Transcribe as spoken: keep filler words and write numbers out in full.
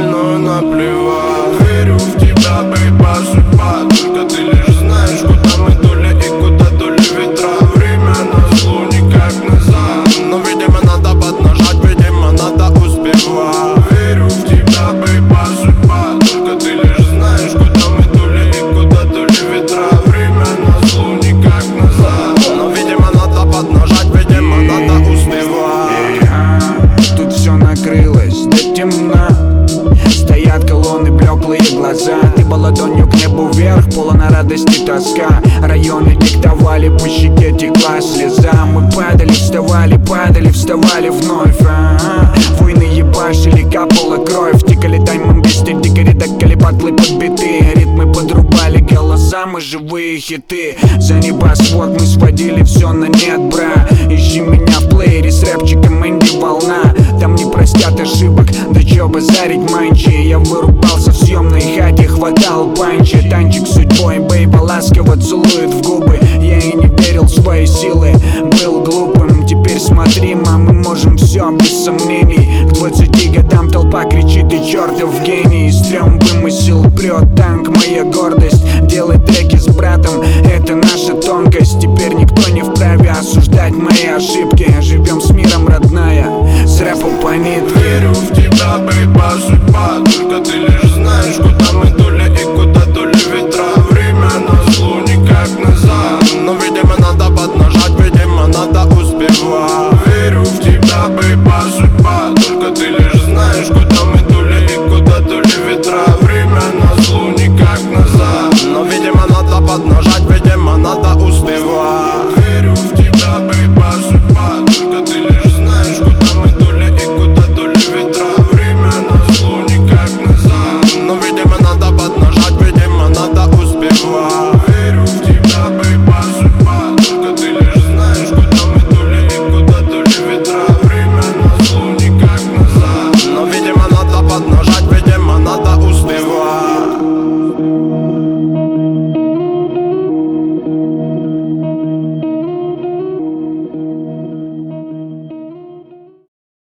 остальное наплевать. Верю в тебя, бейба, судьба. Только ты лишь знаешь, куда мы дули и куда дули ветра. Время назло, никак назад. Но, видимо, надо поднажать, видимо, надо успевать. Верю в тебя, бейба, судьба. Только ты лишь знаешь, куда мы дули и куда дули ветра. Время назло, никак назад. Но, видимо, надо поднажать, видимо, надо успевать. Тут все накрылось до темна. Стоят колонны, блеклые глаза. Ты по ладонью к небу вверх, полна радости тоска. Районы диктовали, по щеке текла слеза. Мы падали, вставали, падали, вставали вновь. А-а-а. Войны ебашили, капала кровь. Тикали таймом без дикари, докали батлы подбиты. Ритмы подрубали голоса, мы живые хиты. За небосвод мы сводили все на нет, бра. Ищи меня в плеере с рэпчиком инди волна. Там не простят ошибок, да чё базарить манчи. Я вырубался в съемной хате, хватал панчи. Танчик с судьбой, бейба ласково целует в губы. Я и не верил в свои силы, был глупым. Теперь смотри, мам, мы можем все без сомнений. К двадцати годам толпа кричит: ты чертов гений. Стрём вымысел, прет танк, моя гордость. Делать треки с братом, это наша тонкость. Теперь никто не вправе осуждать мои ошибки. Живем с миром, родная, с рэпом по нитке. Верю в тебя, бейба, судьба.